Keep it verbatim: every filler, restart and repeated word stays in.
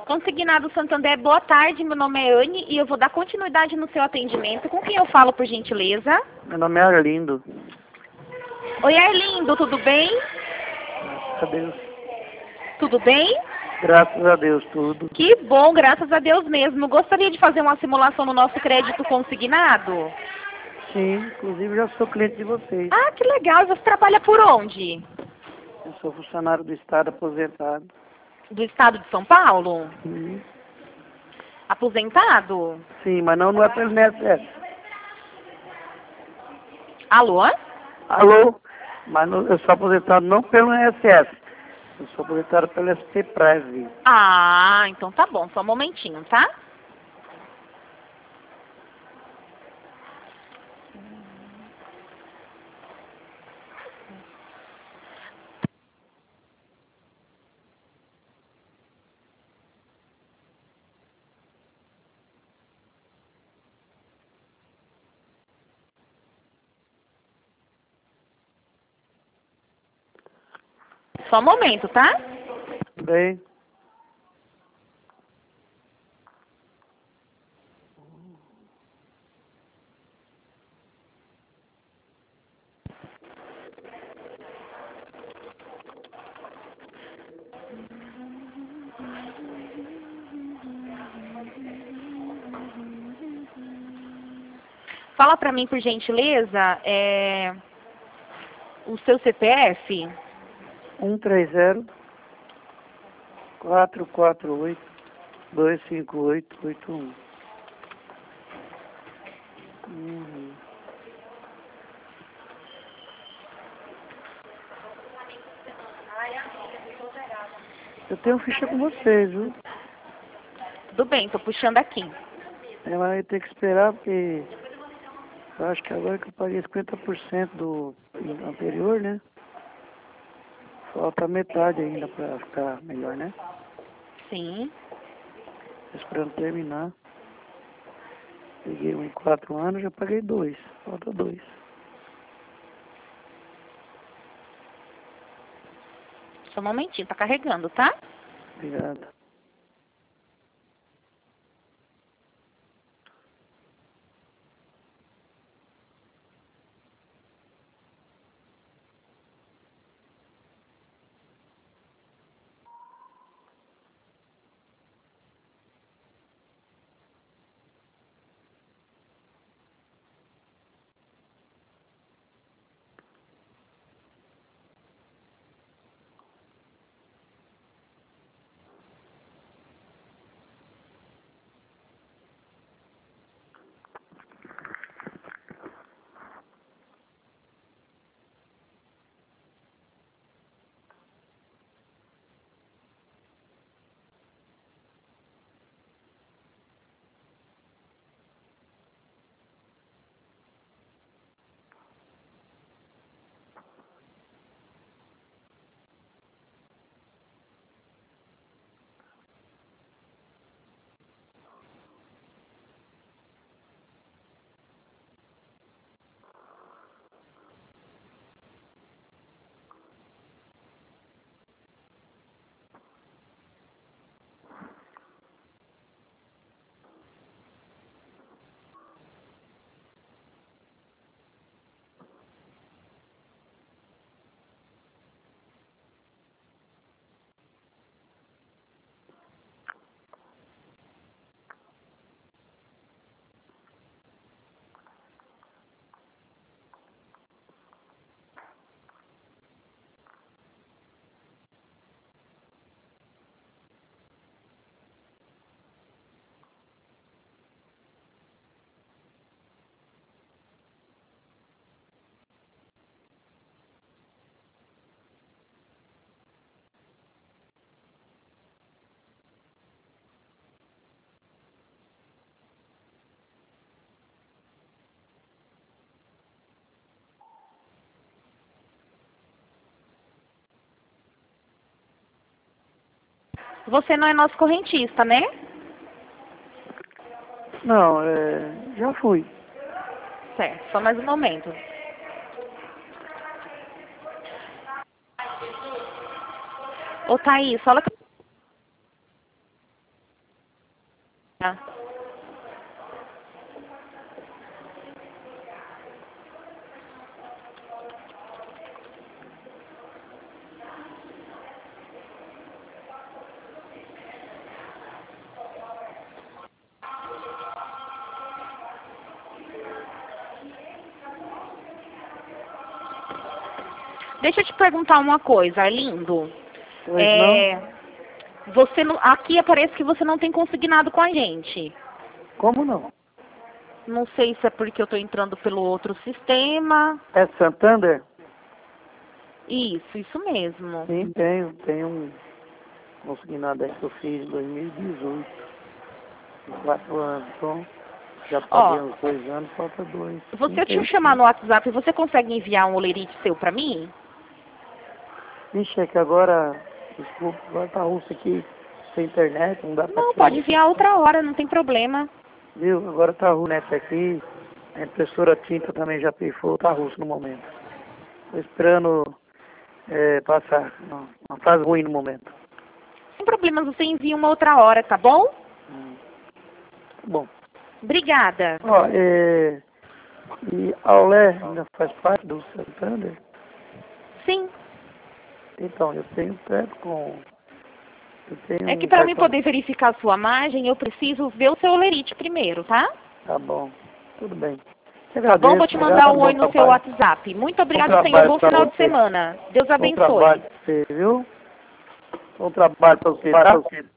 Consignado Santander, boa tarde, meu nome é Anne e eu vou dar continuidade no seu atendimento. Com quem eu falo, por gentileza? Meu nome é Arlindo. Oi, Arlindo, tudo bem? Graças a Deus. Tudo bem? Graças a Deus, tudo. Que bom, graças a Deus mesmo. Gostaria de fazer uma simulação no nosso crédito consignado? Sim, inclusive já sou cliente de vocês. Ah, que legal. E você trabalha por onde? Eu sou funcionário do Estado aposentado. Do estado de São Paulo? Sim, Aposentado? Sim, mas não, não é pelo I N S S. Alô? Alô? Mas não, eu sou aposentado não pelo I N S S. Eu sou aposentado pelo S P Prev. Ah, então tá bom. Só um momentinho, tá? Só um momento, tá? Bem, Fala pra mim, por gentileza, é... o seu C P F? um três zero, quatro quatro oito, dois cinco oito, oito um. Uhum. Eu tenho ficha com vocês, viu? Tudo bem, tô puxando aqui. É, mas eu tenho que esperar porque eu acho que agora que eu paguei cinquenta por cento do anterior, né? Falta metade ainda pra ficar melhor, né? Sim. Tô esperando terminar. Peguei um em quatro anos, já paguei dois. Falta dois. Só um momentinho, tá carregando, tá? Obrigado. Você não é nosso correntista, né? Não, é... já fui. Certo, só mais um momento. Ô, Thaís, fala com Tá. Deixa eu te perguntar uma coisa, Arlindo. Pois É, você não, aqui aparece que você não tem consignado com a gente. Como não? Não sei se é porque eu estou entrando pelo outro sistema. É Santander? Isso, isso mesmo. Sim, tenho. Tenho um consignado aí que eu fiz em dois mil e dezoito. Em quatro anos. Então, já paguei Ó, uns dois anos, falta dois. você Sim, te tenho chamar sim. no WhatsApp, você consegue enviar um olerite seu para mim? Vixe, é que agora, desculpa, agora tá russo aqui, sem internet, não dá pra Não, tirar. pode enviar outra hora, não tem problema. Viu? Agora tá russo, né? Aqui, a impressora tinta também já pifou, tá russo no momento. Tô esperando é, passar. Não, uma fase ruim no momento. Sem problemas, você envia uma outra hora, tá bom? Hum. Tá bom. Obrigada. Ó, é, e Aulé ainda faz parte do Santander? Sim. Então, eu tenho crédito com... Eu tenho É que um para mim cartão... poder verificar a sua margem, eu preciso ver o seu olerite primeiro, tá? Tá bom, tudo bem. Te Tá bom? Vou agradeço, te obrigado, mandar um bom oi no seu trabalho. WhatsApp. Muito Bom obrigada, senhor. trabalho Bom pra final de você. semana. Deus Bom trabalho abençoe. pra você, viu? Bom trabalho pra você, tá?